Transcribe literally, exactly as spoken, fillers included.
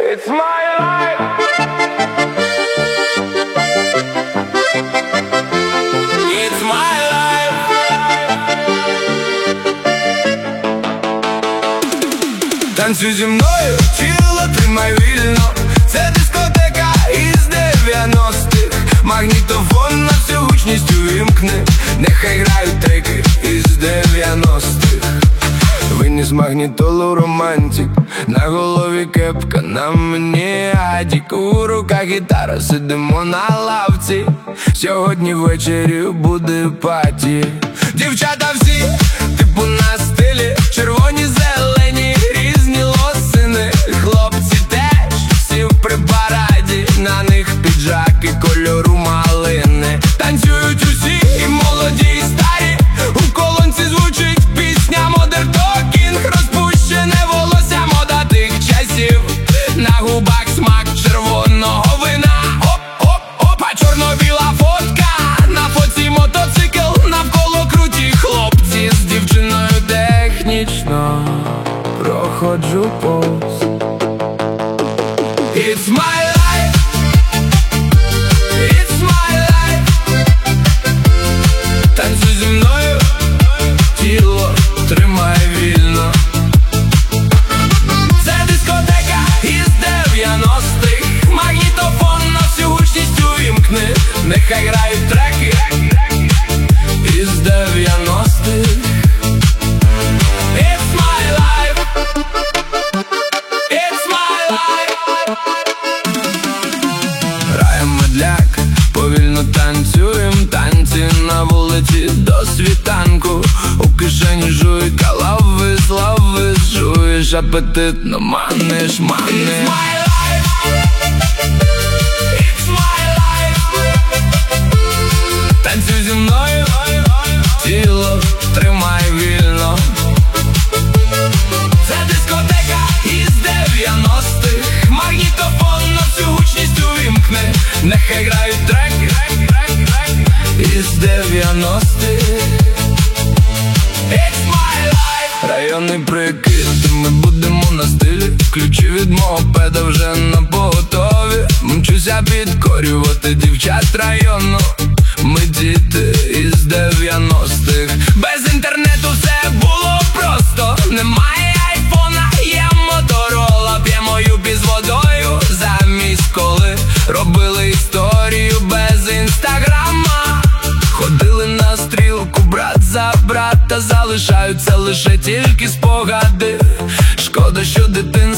It's my life. It's my life. Танцюй зі мною, тіло тримай вільно. Це дискотека із дев'яностих. Магнітофон на всю гучність увімкни. Нехай грають треки із дев'яностих. Виніс магнітолу романтик, на голові кепка, на мені адік. У руках гітара, сидимо на лавці. Сьогодні ввечері буде паті. Дівчата всі, типу на стилі, червоні, зелені, різні лосини. Хлопці теж всі в припараді, на них піджаки кольору малини. Танцюють усі, і молоді, і старі. У колонці звучить пісня Modern Talking. Розпущене волосся, мода тих часів. На губах смак червоного вина. Оп-оп-оп, а чорно-біла фотка. На фоці мотоцикл, навколо круті хлопці. З дівчиною технічно проходжу повз. It's my life. It's my life. Танцюй зі мною, тіло тримай вільно. Це дискотека із дев'яностих. Магнітофон на всю гучність увімкни. Нехай грають треки із дев'яностих. It's my life. It's my life. Граємо медляк, повільно танцюєм. Танці на вулиці до світанку. У кишені жуй калави, слави. Жуєш апетитно, маниш, маниш. It's my life. It's my life. Танцюй зі мною, тіло тримай вільно. Це дискотека із дев'яностих. Магнітофон на всю гучність увімкни. Нехай грають треки із дев'яностих. It's my life. Районний прикид, ми будемо на стилі. Ключі від мопеда вже на поготові. Мчуся підкорювати дівчат району. Ми діти із дев'яностих. Без інтернету все було просто. Немає айфона, є моторола. П'ємо юпі з водою замість коли. Робили історію без інстаграма. Ходили на стрілку брат за брата. Залишаються лише тільки спогади. Шкода, що дитина